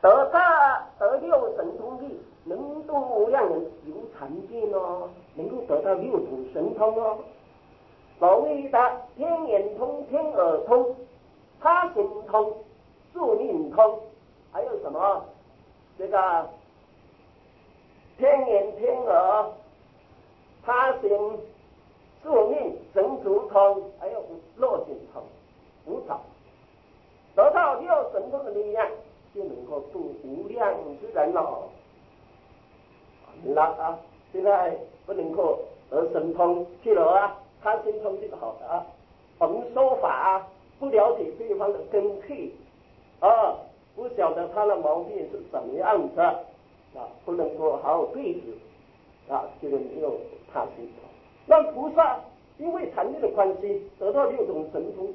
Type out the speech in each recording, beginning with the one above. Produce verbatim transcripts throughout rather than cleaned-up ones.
得大得六神通力，能度无量人，有禅定哦，能够得到六种神通哦。所谓的天眼通、天耳通、他心通、宿命通，还有什么这个天眼、天耳、他心、宿命、神足通，还有落心通，五种。得到六神通的力量，就能够度无量之人了。那啊，现在不能够得神通，去了啊，他心通这个好的啊。我们说法啊，不了解对方的根气啊，不晓得他的毛病是怎么样子啊，不能够好好对治啊，这个没有他心通。那菩萨因为禅定的关系，得到六种神通。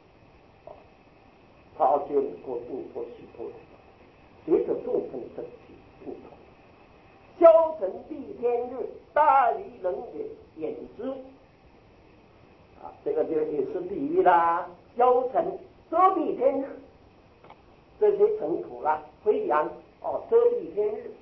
他就能够度脱许多人，随着众生升起不同。消沉蔽天日，大于人也眼之。啊，这个就也是比喻啦。消沉遮蔽天日，这些尘土啦、飞扬哦，遮蔽天日。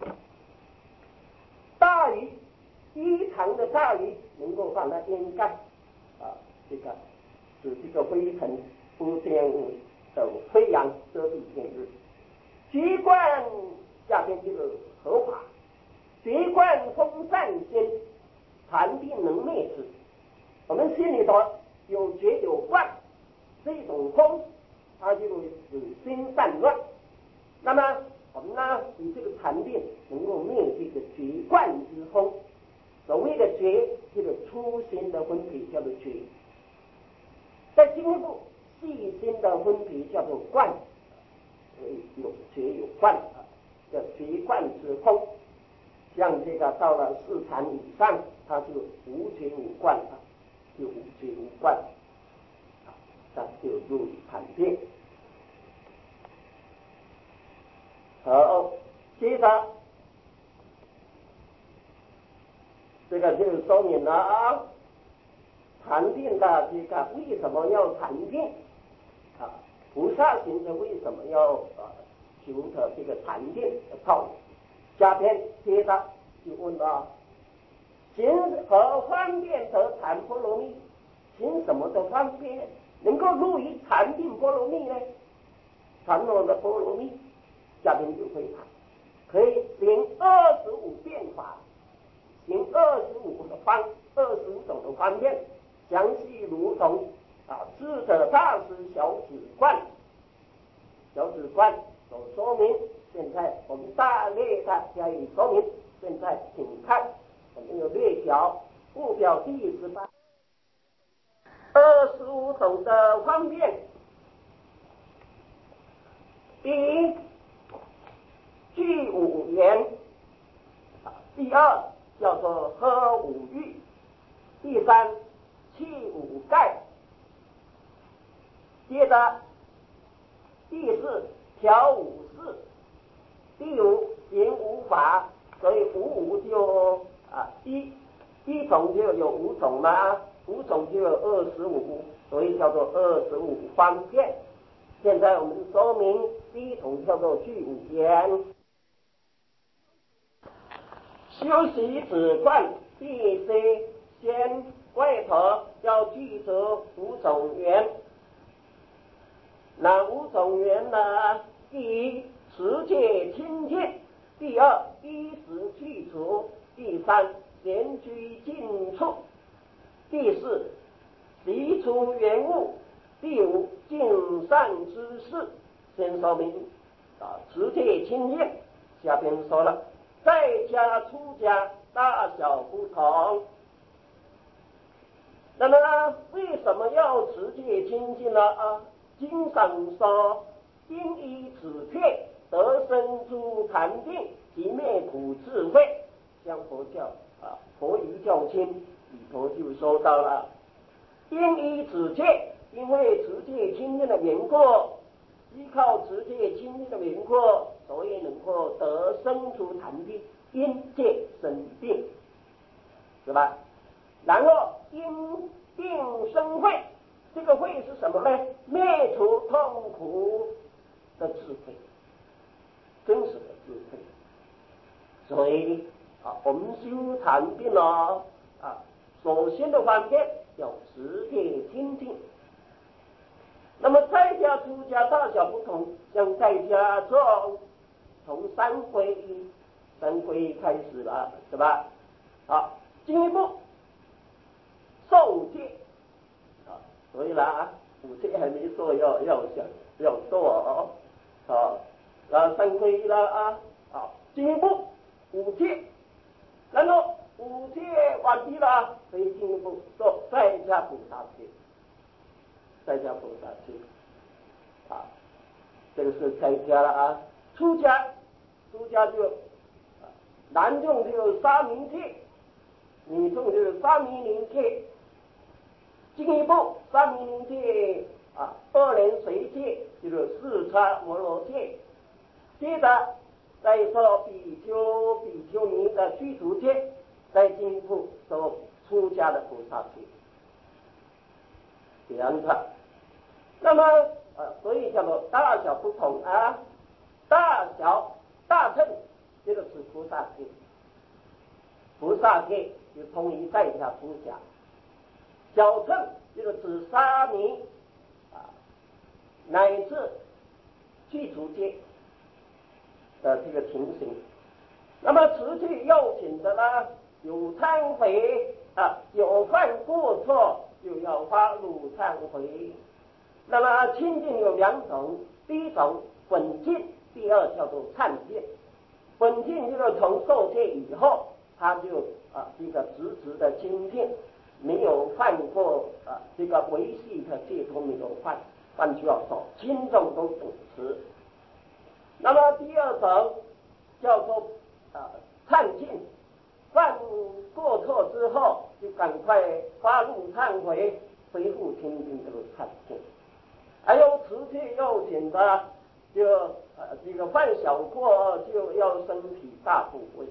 大鱼一长的大鱼能够把它掩盖啊，这个使这个灰尘不这样的飞扬遮蔽天日。习惯下边这个合法，习惯风善心，禅定能灭之。我们心里头有觉有观，这种风，它就有心散乱。那么我们呢，以这个禅定能够灭这个觉观之风。所谓的觉，这个粗心的分别叫做觉，在进一步细心的分别叫做观。所以有觉有观啊，叫觉观之风。像这个到了四禅以上，它就无觉无观啊，就无觉无观啊，那就入禅定。好，接着这个就说明了啊，禅定的这个为什么要禅定啊？菩萨行者为什么要呃求得这个禅定的道理？下边接着就问了：行何方便得禅波罗蜜？行什么的方便能够入于禅定波罗蜜呢？禅定的波罗蜜，下边就会谈，可以行二十五变法，行二十五的方，二十五种的方便，详细如同啊智者大师小止观，小止观所说明。现在我们大略的加以说明。现在请看我们有略表附表第十八，二十五种的方便。第一，具五言；第二叫做喝五欲；第三，气五盖；接着第四，调五事；第五，行五法。所以五五就啊一一种就有五种嘛，五种就有二十五，所以叫做二十五方便。现在我们说明第一种叫做具五言。修习止观必须先外头要具足五种缘。那五种缘呢？第一，持戒清净；第二，衣食具足；第三，闲居静处；第四，习出缘物；第五，尽善之事。先说明啊，持戒清净。下边说了，在家出家大小不同。那么为什么要持戒清净呢？啊，经上说，因以此戒得生诸禅定，即灭苦智慧。像佛教啊，佛遗教经里头就说到了，因以此戒，因为持戒清净的缘故，依靠持戒清净的缘故，所以能够得生出禅定，因戒生定，是吧？然后因定生慧，这个慧是什么呢？灭除痛苦的智慧。 所以啊，我们修禅定呢啊，首先的方面要持戒精进。那么在家出家大小不同，像在家中从三皈依，三皈依开始了，是吧？好，进一步受戒啊，所以啦，五戒还没做，要要想要做哦，啊，啊三皈依啦啊，好，进一步五戒，然后五戒完毕了，可以进一步做在家菩萨戒，在家菩萨戒。啊，这个是在家了啊。出家，出家就，啊、男众就沙弥戒，女众就是沙弥尼戒。进一步，沙弥尼戒啊，二年随戒就是四叉摩罗戒。接着再说比丘、比丘尼的居足戒，再进一步说出家的菩萨戒，这样子。那么。啊，所以叫做大小不同啊，大小大乘这个是菩萨戒，菩萨戒就同于在家出家，小乘这个指沙弥啊，乃至具足戒的这个情形。那么持戒要紧的呢，有忏悔啊，有犯过错就要发怒忏悔。那么清净有两种，第一种本净，第二叫做忏净。本净就是从受戒以后，他就啊这个直直的清净，没有犯过啊这个违系的戒都没有犯，换句话说，轻重都秉持。那么第二种叫做啊忏净，犯过错之后就赶快发怒忏悔，恢复清净，这个忏净。还有持戒要紧的，就呃这个犯小过就要身体大部位。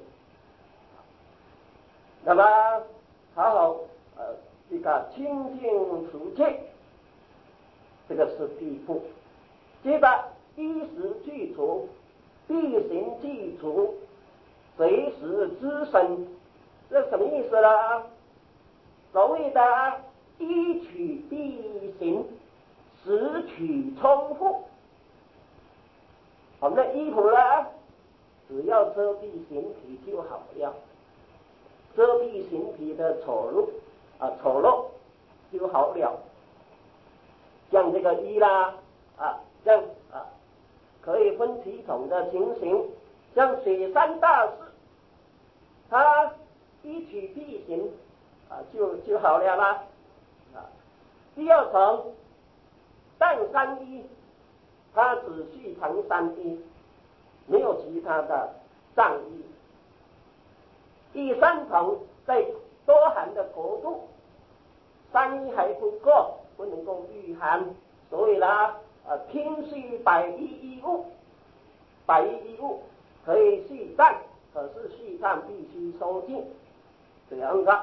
那么好好呃这个清净持戒，这个是第一步。接着衣食俱足，必行具足，随时知身，这什么意思呢？所谓的衣取必行，食取充腹。我们的衣服呢，只要遮蔽形体就好了，遮蔽形体的丑陋啊丑陋就好了。像这个衣啦啊，像啊可以分几种的情形，像雪山大士，他衣取必行啊就就好了啦啊。第二层淡山衣，他只系长山衣，没有其他的上衣。第三层在多寒的国度，山衣还不够，不能够御寒，所以呢，呃，拼系百衣衣物，百衣衣物可以系上，可是系上必须收紧，这样子。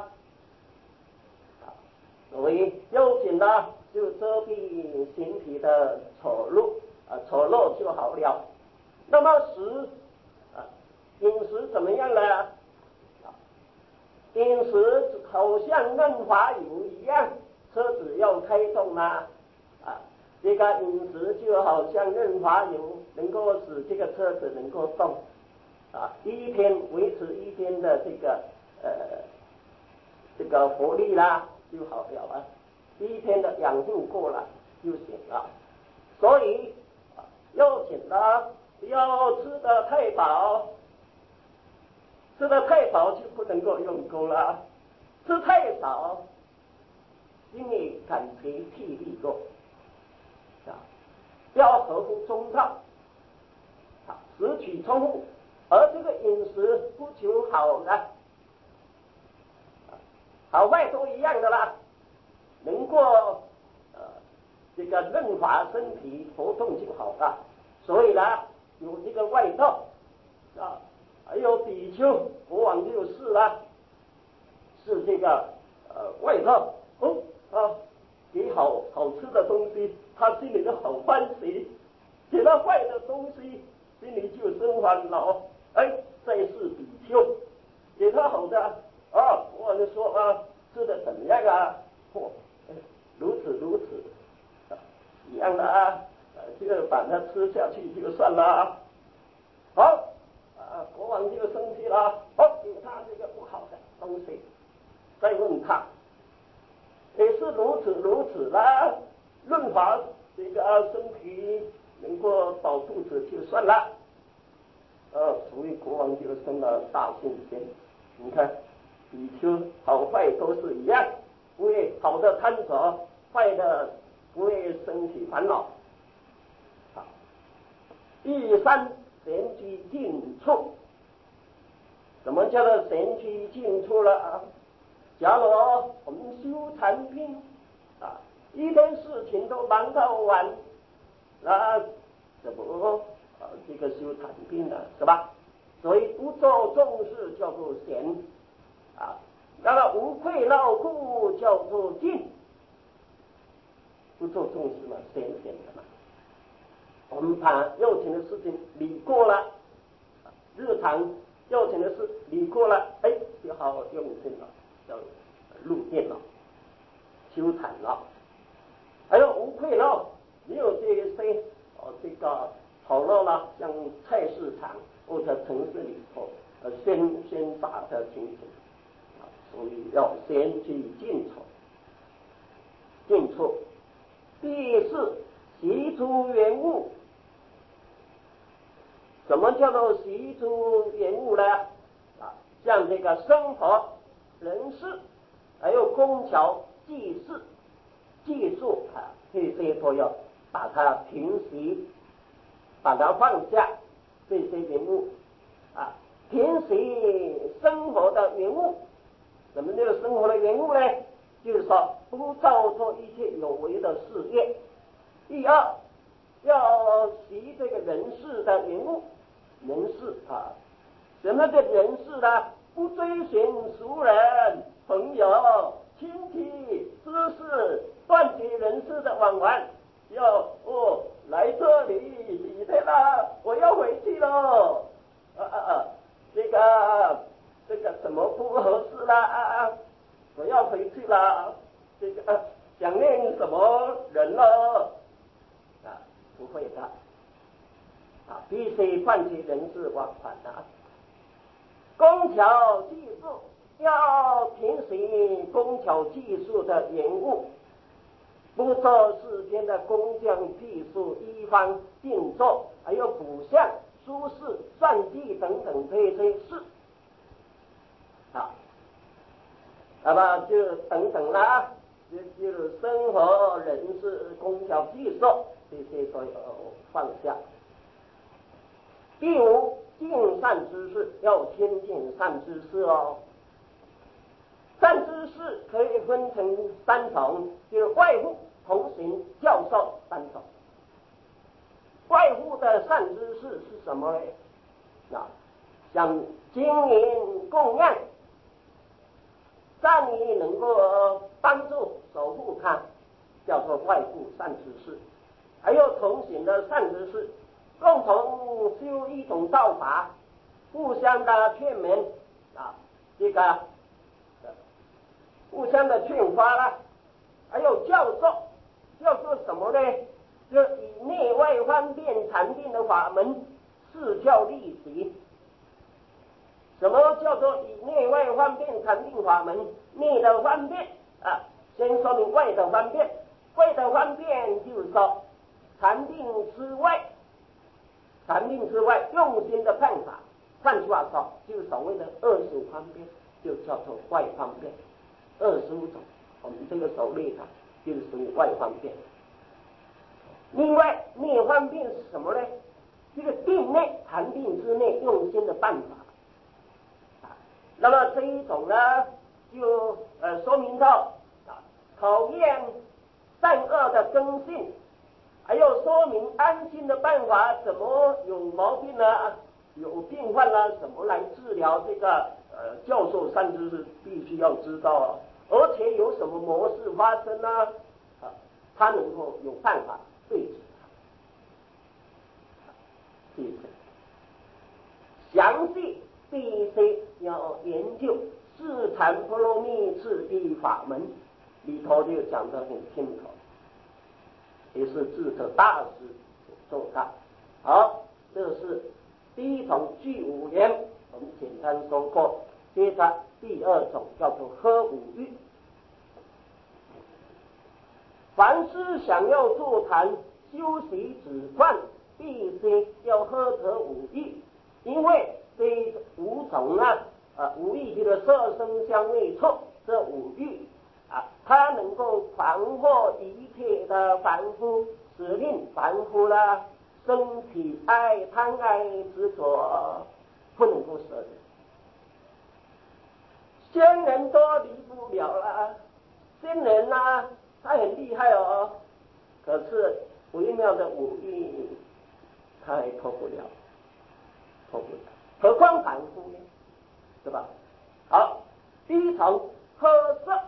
所以要紧呢，就遮蔽形体的丑陋，啊，丑陋就好了。那么食啊，饮食怎么样呢？饮食好像润滑油一样，车子要开动啦，啊，这个饮食就好像润滑油，能够使这个车子能够动，啊，一天维持一天的这个呃这个活力啦就好了啊，一天的养护过了就行了。所以啊，要紧的不要吃得太饱。吃得太饱就不能够用功了，吃太少，因为感觉体力弱，啊，要合乎中道，啊，食取充腹，而这个饮食不求好的，好坏都一样的啦，能够呃这个润滑身体活动就好了，所以呢，有这个外道啊。还有比丘，国王就是啦，是这个呃外道哦啊，给好好吃的东西，他心里就好欢喜；给他坏的东西，心里就生烦恼。哎，再是比修，给他好的啊，我就说啊，吃的怎么样啊？嚯、哦，如此如此，啊、一样的啊，就把它吃下去就算了。好，啊，国王就生气了，好，给他这个不好的东西，再问他，也是如此如此啦，润滑这个身体能够饱肚子就算了。呃，所以国王就生了大信心。你看，比丘好坏都是一样，不会好的贪着，坏的不会生起烦恼。好，第三，闲居静处。什么叫做闲居静处了啊？假如我们修禅定啊，一天事情都忙到晚，那怎么啊这个修禅定呢？是吧？所以不做重事叫做闲啊，那么无愧劳故叫做静。不做重事嘛，闲闲的嘛。我们把要紧的事情理过了，日常要紧的事理过了，哎，就好好用心了，叫入定了，修禅了。还有无愧劳，没有这些哦，这个好乐了，像菜市场或者城市里头呃喧喧杂的情形啊，所以要先去静处，静处。第四，习诸缘物。什么叫做习诸缘物呢？啊，像这个生活、人事，还有工巧、技事、技术啊，这些都要把它平息，把它放下。这些缘物啊，平息生活的缘物。什么叫生活的缘物呢？就是说，不造作一切有为的事业。第二，要习这个人事的缘物。人事啊，什么叫人事呢？不追寻熟人、朋友、亲戚、知识，断绝人事的往还。要哦，来这里几天了，我要回去喽。啊啊啊，这个这个什么不合适啦？啊啊，我要回去了。这个、啊、想念什么人了？啊，不会的。啊，必须断绝人事往还啊！工巧技术要平时工巧技术的缘物，不做世间的工匠技术一方定做，还有卜相、书事、算计等等这些事。好，那么就等等啦，就就是生活、人事、工巧技术这些都要放下。第五，尽善知识，要亲近善知识哦。善知识可以分成三种，就是外护、同行、教授三种。外护的善知识是什么呢？啊，像经营供养，善于能够帮助守护他，叫做外护善知识。还有同行的善知识，共同修一种道法，互相的劝勉啊，这个互相的劝发啦。还有教授，教授什么呢？就以内外方便禅定的法门，示教立习。什么叫做以内外方便禅定法门？内的方便啊，先说明外的方便。外的方便就是说禅定之外，禅定之外用心的办法，换句话说，就是所谓的二十五方便，就叫做外方便。二十五种，我们这个手列它就是属于外方便。另外内方便是什么呢？这个定内禅定之内用心的办法。那么这一种呢，就呃说明到啊考验善恶的根性，还有说明安心的办法，怎么有毛病呢？有病患呢，怎么来治疗？这个呃教授善知识必须要知道啊，而且有什么模式发生呢？啊，他能够有办法对治它。第四，详细对一些要研究四禅波罗蜜次第法门，里头就讲得很清楚，也是智者大师所做的。好，这是第一种具五言，我们简单说过。接着第二种叫做喝五欲。凡是想要坐禅修习止观，必须要喝得五欲，因为这五种啊，呃，五欲就是色声香味触这五欲啊，它能够狂惑一切的凡夫，使令凡夫啦身体爱贪爱执着不能够舍的。仙人都离不了了，仙人啊，他很厉害哦，可是微妙的五欲他还脱不了，脱不了，何况凡夫呢？是吧？好，第一层喝色，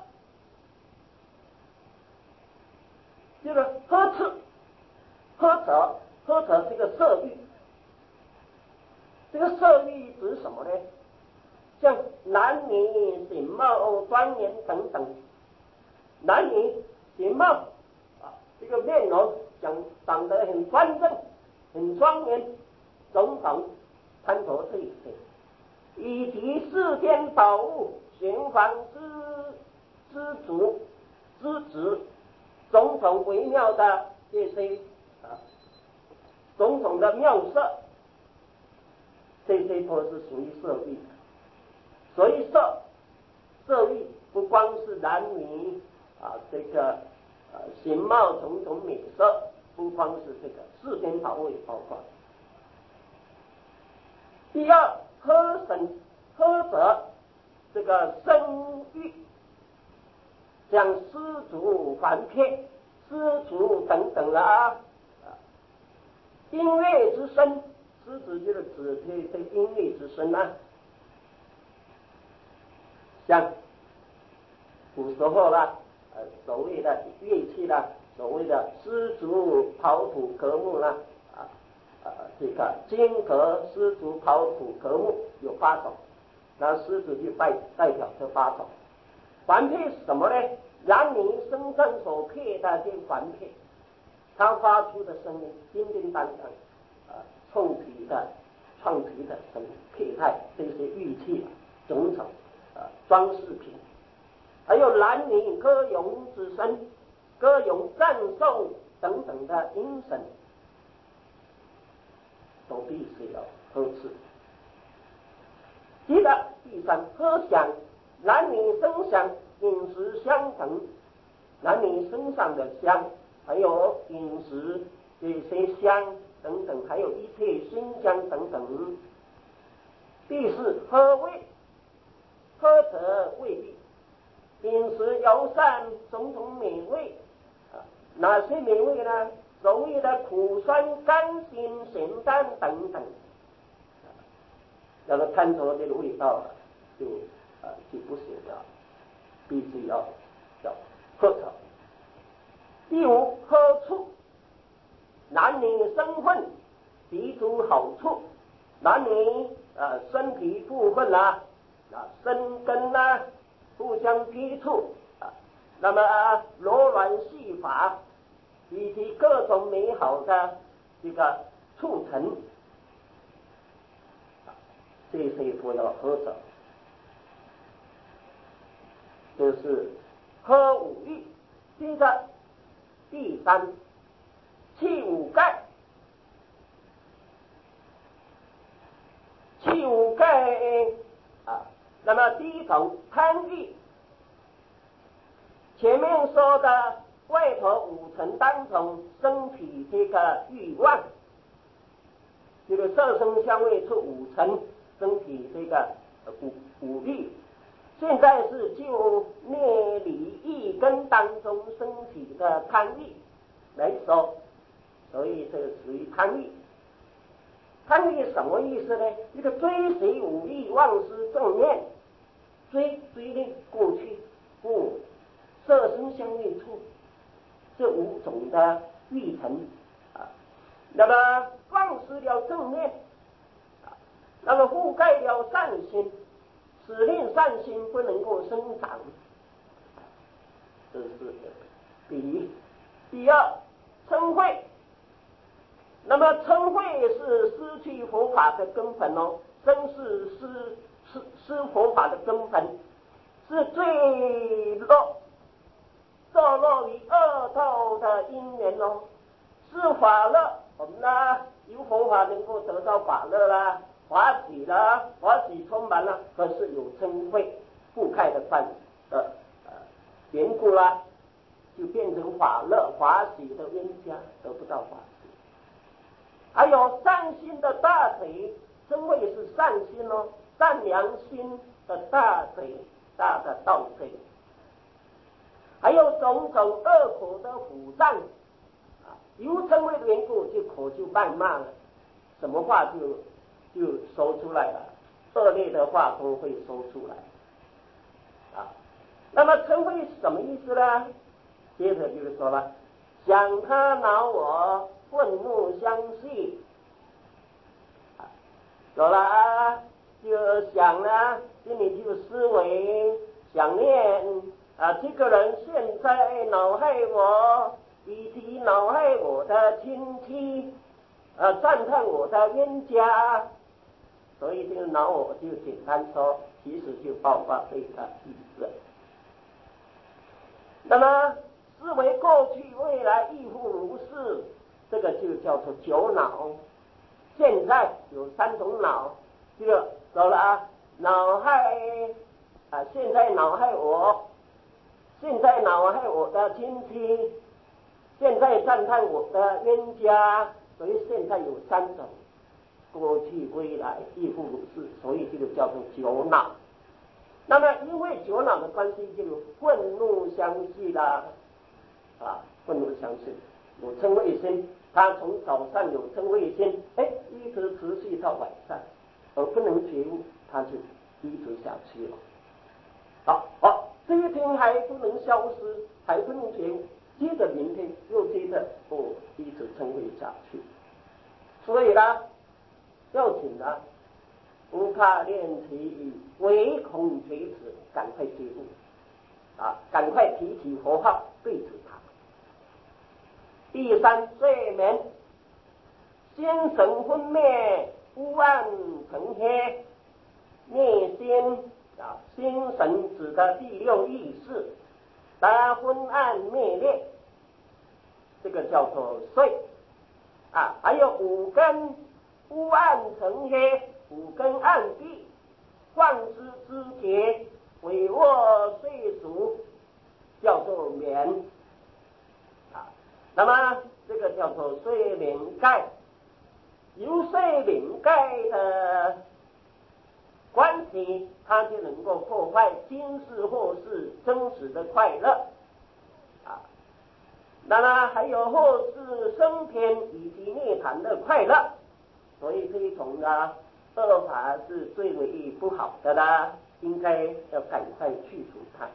就是喝斥、喝者、喝者这个色欲，这个色欲指什么呢？像男女形貌庄严等等，男女形貌啊，这个面容长长得很端正、很庄严，种种贪着这一些，以及世间宝物、玄黄之知足之子，种种微妙的这些啊，种种的妙色，这些都是属于色欲的。所以色色欲不光是男女啊，这个呃形貌种种美色，不光是这个世间宝物也包括。第二，喝神喝者这个生欲，像施主、凡片、施主等等啊，音乐之声，施主就是指这这音乐之声啊。像古时候啦，呃，所谓的乐器啦，所谓的丝竹、刨土、革木啦，啊，呃，这个金革、丝竹、刨土、革木有八种，那丝竹就代代表这八种。环佩是什么呢？男女身上所佩的这环佩，它发出的声音叮叮当当，啊，臭皮的、创皮的声音，佩戴这些玉器种种。装饰品，还有男女歌咏之声、歌咏赞颂等等的音声，都必须要呵斥。接着第三，喝响，男女声响，饮食相等，男女身上的香，还有饮食这些香等等，还有一切馨香等等。第四，喝味。喝者味力，饮食尤善种种美味，啊，哪些美味呢？所谓的苦酸甘辛咸淡等等，要是贪着这个味道，就啊就不行了，必须要要喝着。第五，喝醋，男女生混，提出好处，男女呃身体部分啦。啊，生根呐、啊，互相接触啊，那么啊，罗乱戏法以及各种美好的这个促成，啊、这些都要喝着。这是喝五欲。接着第三，气五盖，气五盖啊。那么第一种贪欲，前面说的外头五层当中身体这个欲望，这个色声香味触五层身体这个五五欲，现在是就内里一根当中身体的贪欲来说，所以这个属于贪欲。贪欲什么意思呢？一个追随五欲忘失正念，追追念过去不色声香味触这五种的欲尘啊，那么忘失了正念啊，那么覆盖了善心， 使令善心不能够生长，这是第一。第二，嗔恚。那么嗔恚是失去佛法的根本哦，真是失失失佛法的根本，是最落堕落于恶道的因缘哦。是法乐，我们呢有佛法能够得到法乐啦，法喜啦，法喜充满了，可是有嗔恚覆盖的关的呃缘故啦，就变成法乐法喜的冤家，得不到法喜。还有善心的大贼，嗔恚是善心哦，善良心的大贼，大的盗贼。还有种种恶口的虎杖，啊，由嗔恚的缘故，就口就谩骂了，什么话就就说出来了，恶劣的话都会说出来。啊，那么嗔恚是什么意思呢？接着就是说了，想他恼我，愤怒相续。说了啊，就想呢，心里就思维想念啊，这个人现在恼害我，以及恼害我的亲戚，啊，赞叹我的冤家，所以这个恼我就简单说，其实就包括这个意思。那么思维过去未来亦复如是，这个就叫做九恼。现在有三种恼，这个说了啊，恼害啊，现在恼害我，现在恼害我的亲戚，现在赞叹我的冤家，所以现在有三种，过去未来亦复如是，所以这个叫做九恼。那么因为九恼的关系，就有愤怒相续啦，啊，愤怒相续，有嗔恚心。他从早上有嗔恚心，哎，一直持续到晚上，而不能觉悟，他就一直下去了。好，好，这一天还不能消失，还不能觉悟，接着明天又接着哦，一直嗔恚下去。所以呢，要紧呢，不怕练其语，唯恐觉迟，赶快觉悟，啊，赶快提起佛号对治他。第三，睡眠，心神昏灭，乌暗成黑，内心啊，心神指的第六意识，当昏暗灭裂，这个叫做睡啊。还有五根乌暗成黑，五根暗闭，幻之之结，帷幄睡熟，叫做眠。那么这个叫做睡眠盖，由睡眠盖的关系，它就能够破坏今世后世真实的快乐啊。那么还有后世升天以及涅槃的快乐，所以这一种呢恶法是最为不好的啦，应该要赶快去除它。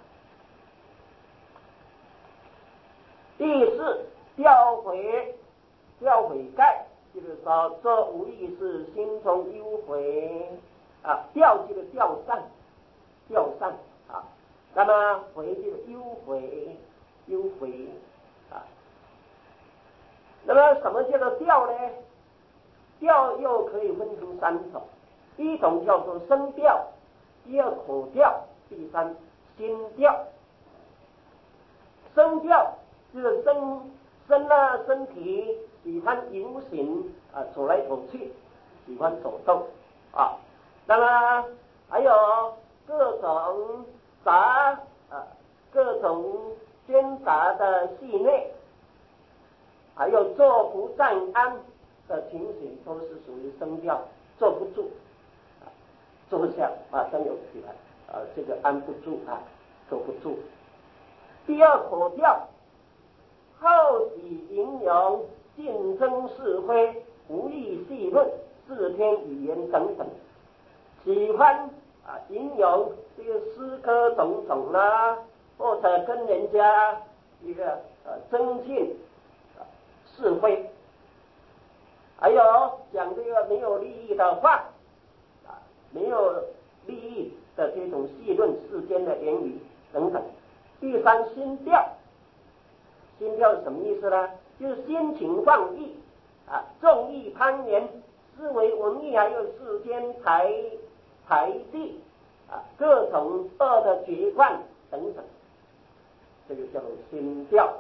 第四，调回，调回盖，就是说这无疑是心中忧悔啊，调就是调善，调善啊，那么回就是忧悔，忧悔啊。那么什么叫做调呢？调又可以分成三种，一种叫做声调，第二口调，第三心调。声调就是声身啊，身体喜欢游行啊，走来走去，喜欢走动啊。那么还有各种杂啊，各种喧杂的戏内，还有坐不站安的情形，都是属于声调，坐不住，啊、坐下马上又起来，啊，这个安不住啊，坐不住。第二口调。好喜吟咏，竞争是非，无意戏论，视听语言等等，喜欢啊吟咏这个诗歌种种啦、啊，或者跟人家一个呃争竞啊是非，还有讲这个没有利益的话啊，没有利益的这种戏论世间的言语等等。第三，心调，心调是什么意思呢？就是心情放逸啊，纵意攀岩，思维文艺还有世间财财地啊，各种恶的决断等等，这个叫做心调。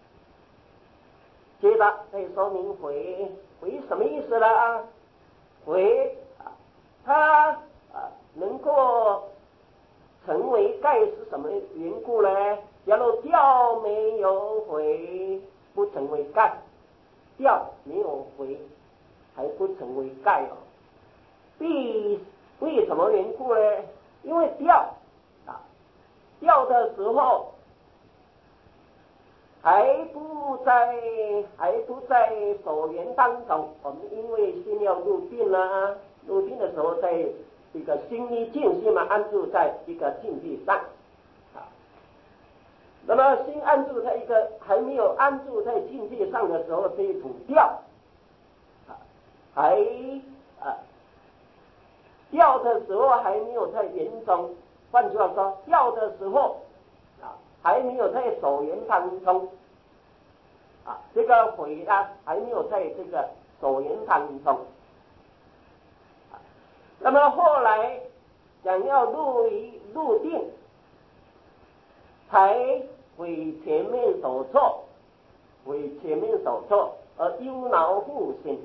接着可以说明回，回什么意思呢？回啊，它啊能够成为盖是什么缘故呢？假如调没有回，不成为盖；调没有回，还不成为盖哦。必为什么缘故呢？因为调啊，调的时候还不在还不在所缘当中。我们因为心要入定啊，入定的时候，在这个心一静，心嘛安住在一个境地上啊。那么心安住在一个还没有安住在境地上的时候，这一种调啊，还啊调的时候还没有在缘中。换句话说，调的时候啊还没有在所缘当中啊，这个回啊还没有在这个所缘当中。那么后来想要入于入定，才为前面所做，为前面所做而忧恼复心。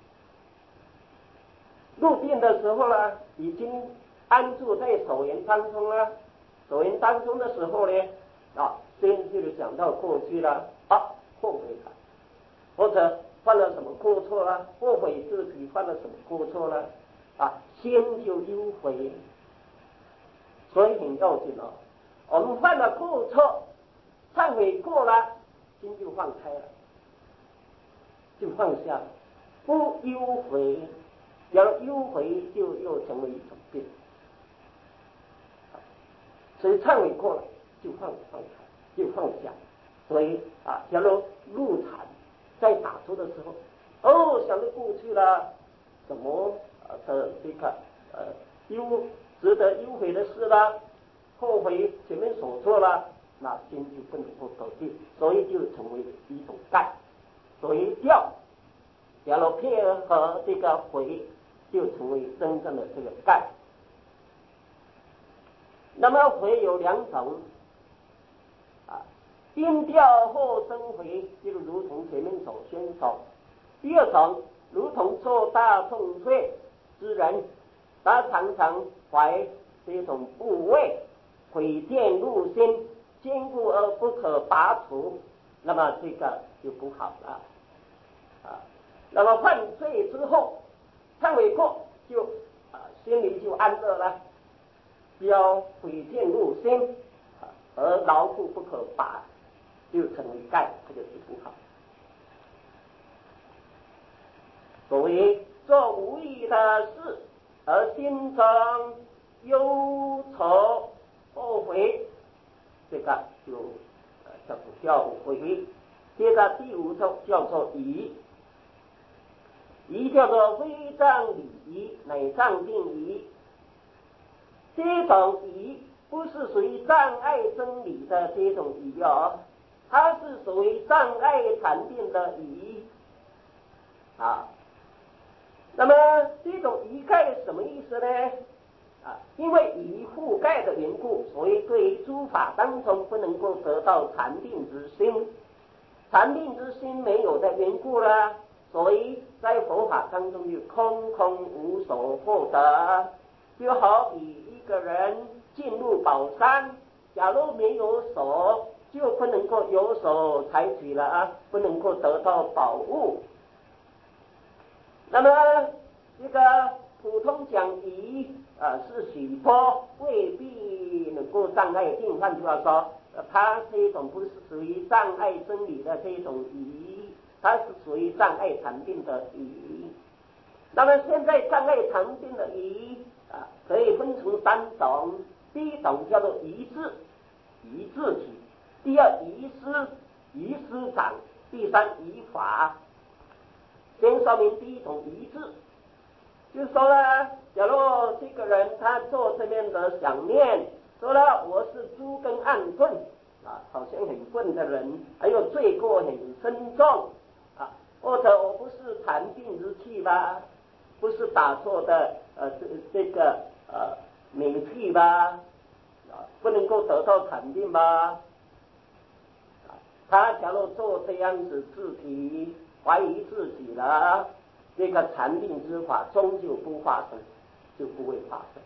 入定的时候呢，已经安住在所缘当中了。所缘当中的时候呢，啊，先就是想到过去了，啊，后悔了，或者犯了什么过错了，后悔自己犯了什么过错了。啊，先就忧悔，所以很要紧哦。我们犯了过错，忏悔过了，心就放开了，就放下了，不忧悔。要忧悔，就又成为一种病。所以忏悔过了，就放放开，就放下。所以啊，假如入禅在打坐的时候，哦，想到过去了，什么的这个呃忧值得忧悔的事啦，后悔前面所做了，那心就不能够得定，所以就成为一种盖。所以调，假如配合这个回，就成为真正的这个盖。那么回有两种啊，因调后生回，就如同前面所宣说。第二种，如同做大痛罪之人，他常常怀这种部位毁见入心，坚固而不可拔除，那么这个就不好了啊。那么犯罪之后忏悔过，就啊心里就安乐了，不要毁见入心，啊而牢固不可拔，就成为盖，这个是不好。所谓做无益的事而心中忧愁后悔，这个就呃叫做叫悔。接着第五种叫做疑，疑叫做非障理疑，乃障定疑。这种疑不是属于障碍真理的这种疑哦，它是属于障碍禅定的疑啊。那么这种疑盖什么意思呢？啊，因为疑覆盖的缘故，所以对于诸法当中不能够得到禅定之心，禅定之心没有的缘故啦，所以在佛法当中就空空无所获得。就好比一个人进入宝山，假如没有手，就不能够有手采取了啊，不能够得到宝物。那么这个普通讲疑啊是许多，未必能够障碍定。换句话说，呃，它这一种不是属于障碍真理的这种疑，它是属于障碍禅定的疑。那么现在障碍禅定的疑啊，可以分成三种。第一种叫做疑智，疑自己；第二疑师，疑师长；第三疑法。先说明第一种疑智，就是说呢，假如这个人他做这深的想念，说了我是诸根暗钝啊，好像很笨的人，还有罪过很深重啊，或者我不是残病之气吧，不是打错的呃这这个呃名气吧，啊不能够得到禅定吧。他假如做这样子自己怀疑自己了，这个禅定之法终究不发生，就不会发生。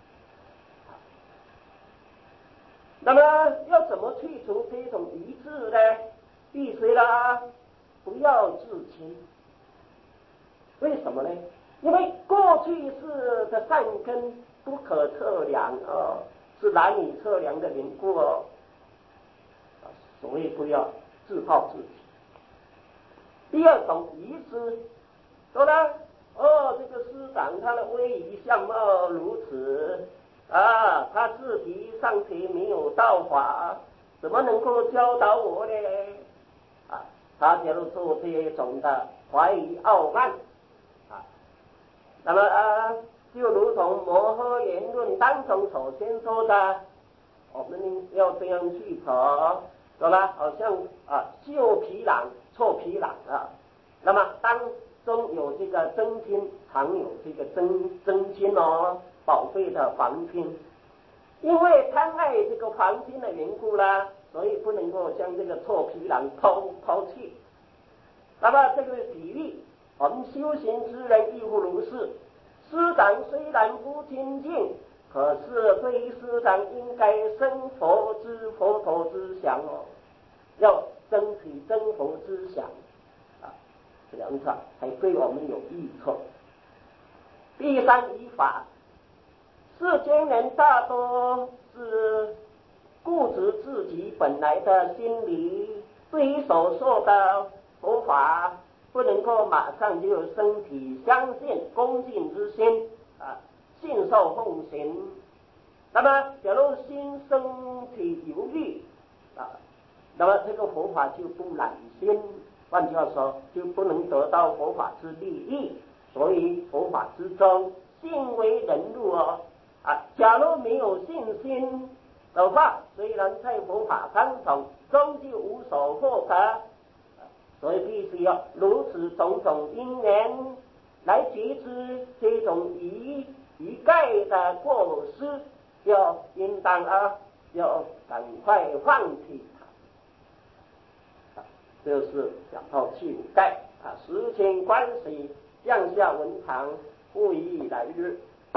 那么要怎么去除这种疑智呢？必须啦，不要自轻。为什么呢？因为过去世的善根不可测量哦，是难以测量的缘故哦。所以不要自暴自弃。第二种疑知，说呢，哦，这个师长他的威仪相貌如此啊，他自己尚且没有道法，怎么能够教导我呢？啊，他假如做这种的怀疑傲慢啊，那么啊，就如同摩诃言论当中首先说的，我们要这样去走。说了，好像啊旧皮囊臭皮囊啊，那么当中有这个真金，常有这个真真金哦，宝贝的黄金，因为贪爱这个黄金的缘故啦，所以不能够将这个臭皮囊抛抛弃。那么这个比喻，我们修行之人亦复如是。师长虽然不亲近，可是对于师长应该生佛之佛陀之想哦，要争取真佛之想啊，这样子才对我们有益处。第三依法，世间人大多是固执自己本来的心理，对于所说的佛法不能够马上就有升起相信恭敬之心啊，信受奉行。那么假如心生起犹豫啊，那么这个佛法就不染心，换句话说，就不能得到佛法之利益。所以佛法之中，信为人入哦啊，假如没有信心的话，虽然在佛法当中终究无所获得，所以必须要如此种种因缘来觉知这种一一概的过失，要应当啊，要赶快放弃它。啊、就是讲到第五概啊，时情关系，降下文堂，不宜来日。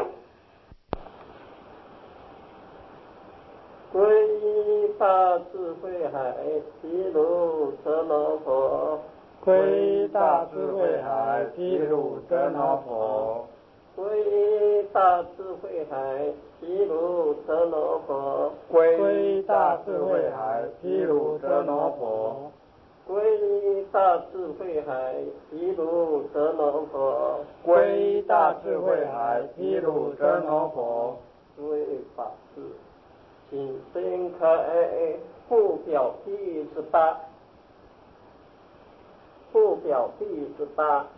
皈依大智慧海，毗卢遮那佛。 皈依大智慧海，毗卢遮那佛。 皈依大智慧海，毗卢遮那佛。 皈依大智慧海，毗卢遮那佛。 皈依大智慧海，毗卢遮那佛。 皈依大智慧海，毗卢遮那佛。 诸位法师，请先开附表第十八，附表第十八。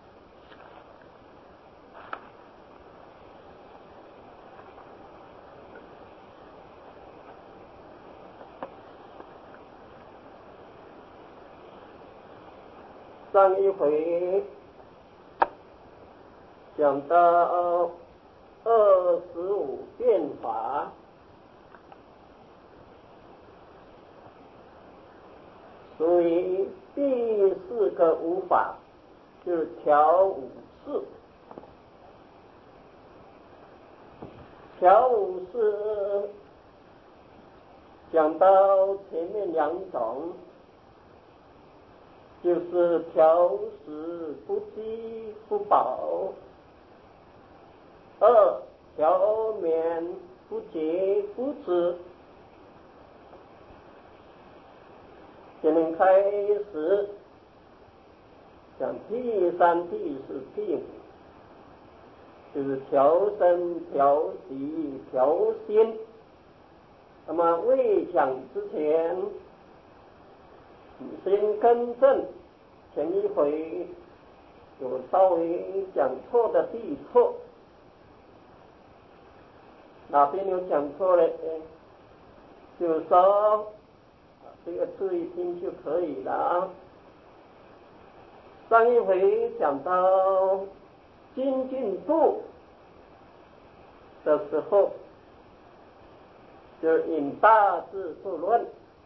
上一回讲到二十五变法，所以第四个无法就是调五事。调五事讲到前面两种，就是调食不饥不饱，二调眠不节不止。现在开始讲第三、第四、第五，就是调身、调息、调心。那么未讲之前，先更正前一回有稍微讲错的地错。 哪边有讲错了，就说这个注意听就可以了。上一回讲到精进度的时候，就引大智度论，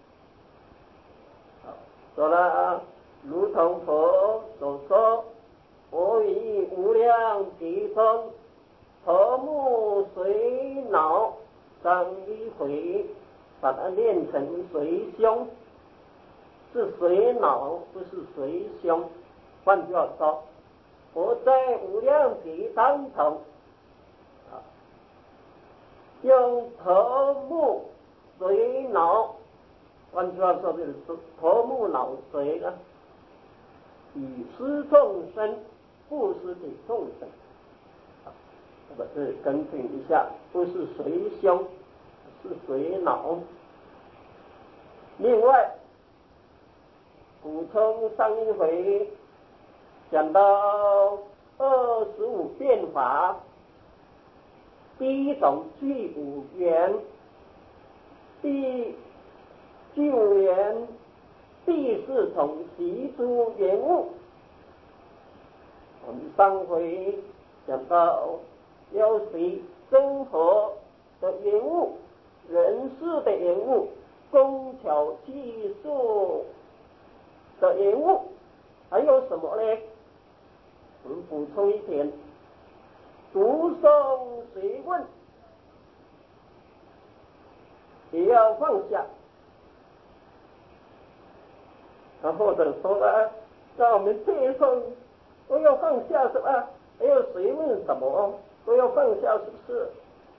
说了如同佛所说，我以无量劫中头目水脑上一回把它练成水胸，是水脑不是水胸。换句话说，我在无量劫当中啊，用头目水脑，换句话说就是头目脑髓呢，以施众生，布施给众生。我是更正一下，不是水胸，是水脑。另外补充上一回讲到二十五变法，第一种具五缘，第具五缘第四种习诸缘物。我们上回讲到要随生活的缘物、人事的缘物、工巧技术的缘物，还有什么呢？我们补充一点，读诵学问也要放下，然后或者说呢，让我们接受都要放下什么？还有学问什么都要放下，是不是？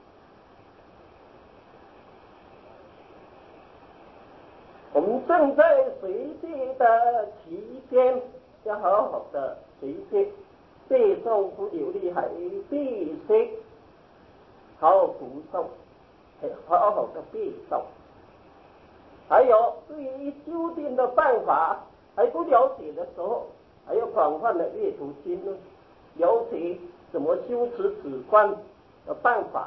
我们正在学习的期间，要好好的学习，背诵不流利还必须好好读诵，好好的背诵。还有对于修订的办法还不了解的时候，还要广泛的阅读经，了解怎么修持止观的办法。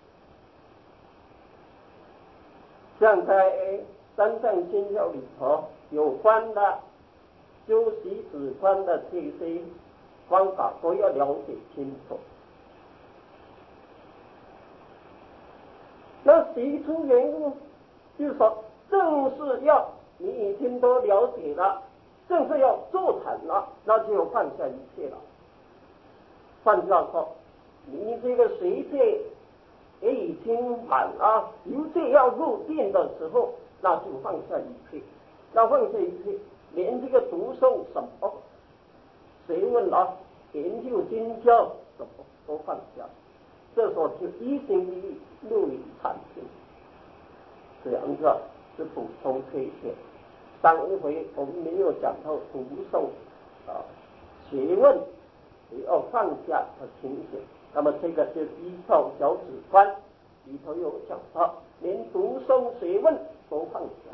像在三藏经教里头有关的修习止观的这些方法都要了解清楚。那习诸缘物，就是说正是要你已经都了解了，正是要做成了，那就放下一切了。换句话说，你这个学界也已经满了，由这要入定的时候，那就放下一切，那放下一切，连这个读诵什么学问啊、研究经教什么都放下，这时候就一心一意入于禅定。这样子是补充这一些。上一回我们没有讲到读诵啊学问也要放下和清醒，那么这个就依照小止观里头有讲到，连读诵学问都放下，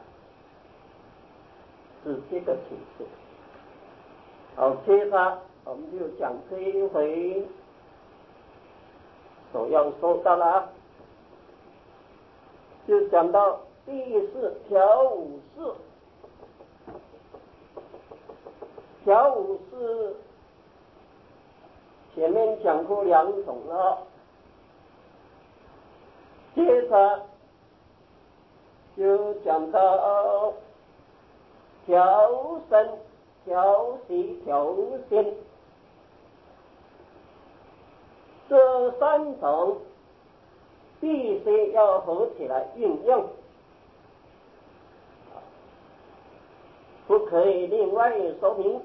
是这个情形。好，接着我们就讲这一回所要说到了，就讲到第四调五事。调五事前面讲过两种了，接着就讲到调身、调息、调心，这三种必须要合起来运用，不可以另外说明。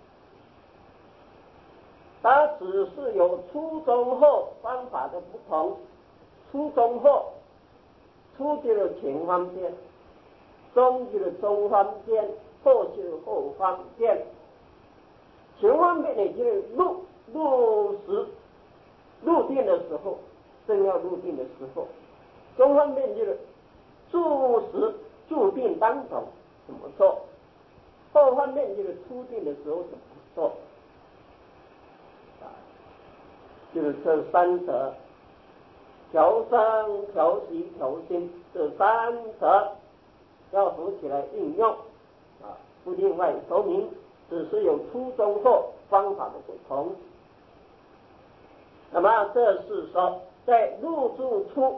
它只是有初中后方法的不同，初中后，初就是前方便，中就是中方便，后就是后方便。前方便呢就是入入时入定的时候，正要入定的时候；中方便就是住时住定当中怎么做，后方便就是出定的时候怎么做。就是这三者调身、调息、调心这三者要合起来应用啊，不另外说明，只是有初衷或方法的不同。那么这是说在入住处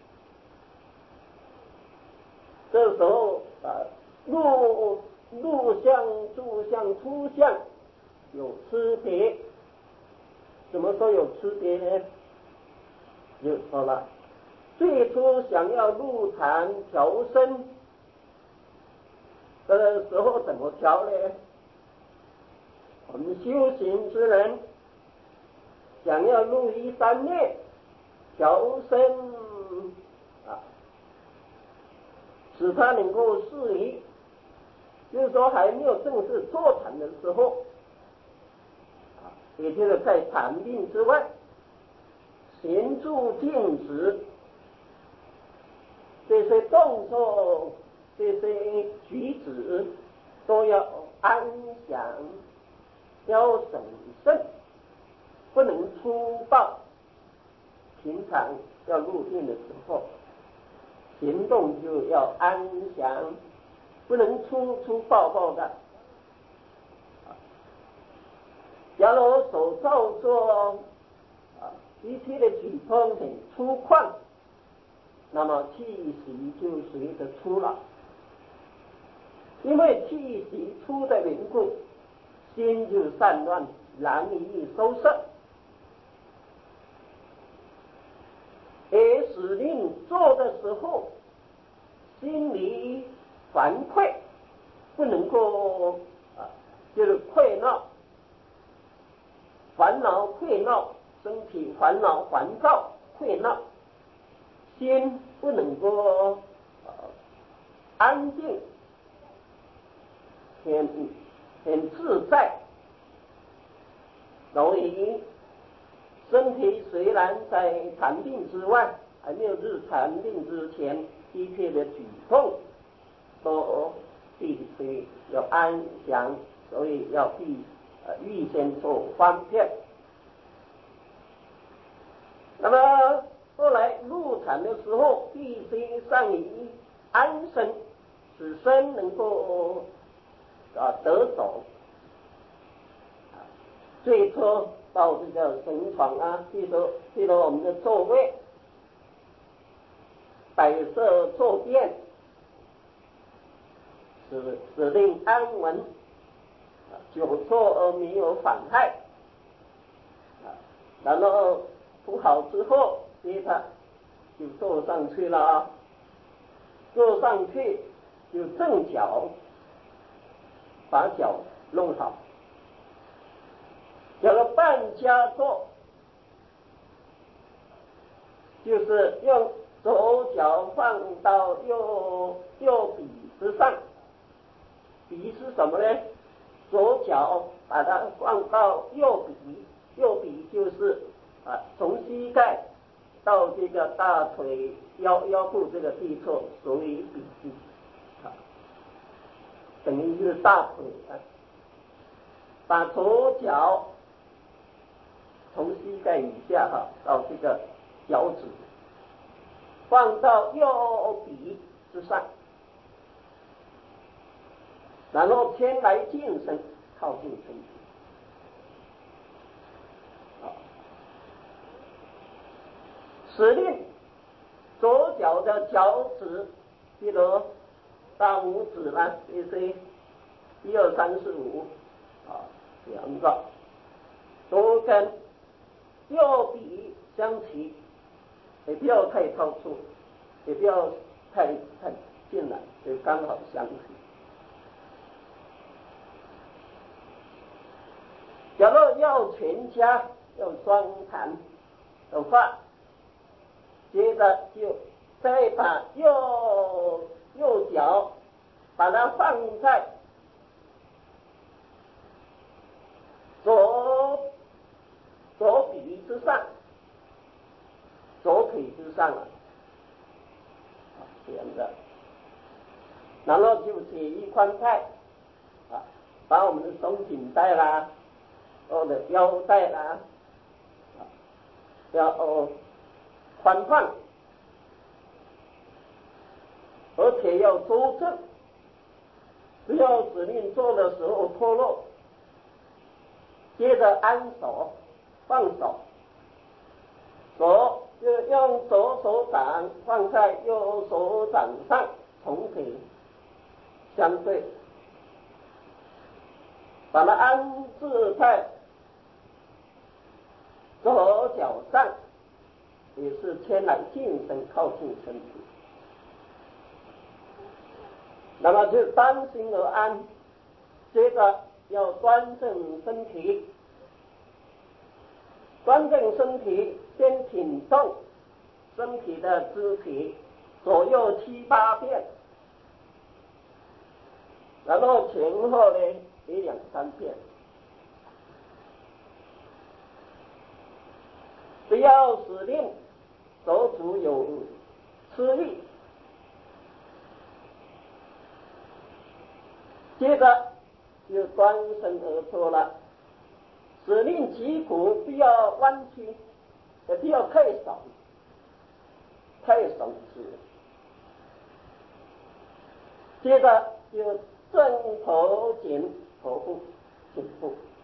这时候啊，入入相、住相、出相有区别。怎么说有区别呢？就说了，最初想要入禅调身的时候怎么调呢？我们修行之人想要入于三昧调身啊，使他能够适宜，就是说还没有正式坐禅的时候啊，也就是在禅定之外，行住静止这些动作、这些举止都要安详，要审慎，不能粗暴。平常要入定的时候，行动就要安详，不能粗粗暴暴的。假如所造作啊一切的举动很粗犷，那么气息就随着粗了。因为气息粗的缘故，心就散乱，难以收摄。而使令做的时候，心里烦愧，不能够啊，就是愧恼、烦恼、愧恼，身体烦恼、烦躁、愧恼，心不能够呃安定，很很自在。所以身体虽然在禅定之外，还没有入禅定之前，一切的举动都必须要安详，所以要必呃预先做方便。那么后来入禅的时候，必须善于安身，使身能够啊得手。最初到这个神床啊，譬如譬如我们的座位，摆设坐垫，使使令安稳，久坐而没有妨害。然后铺好之后，接着就坐上去了啊，坐上去就正脚，把脚弄好。叫做半跏坐，就是用左脚放到右右臂之上。臂是什么呢？左脚把它放到右臂，右臂就是啊从膝盖到这个大腿腰腰部这个地处属于臂际，啊，等于是大腿啊。把左脚从膝盖以下哈到这个脚趾，放到右臂之上，然后偏来近身，靠近身体。使令左脚的脚趾，比如大拇指啦，这些一二三四五啊，两个都跟右臂相齐，也不要太超出，也不要太太近了，就刚好相齐。假如要全家要双弹的话，接着就再把右右脚把它放在左左臂之上，左腿之上了，这样的。然后就解衣宽带啊，把我们的松紧带啦，或者腰带啦，啊，要反叛，而且要周正，不要指令做的时候脱落。接着安手，放手，手就用左手掌放在右手掌上，重叠相对，把它安置在左脚上，也是牵来近身，靠近身体。那么就当心而安，接着要端正身体，端正身体，先挺动身体的肢体，左右七八遍，然后前后呢一两三遍，不要使令手足有吃力。接着就端身而坐了，使令脊骨不要弯曲，也不要太耸，太耸直。接着就正头颈头部颈部，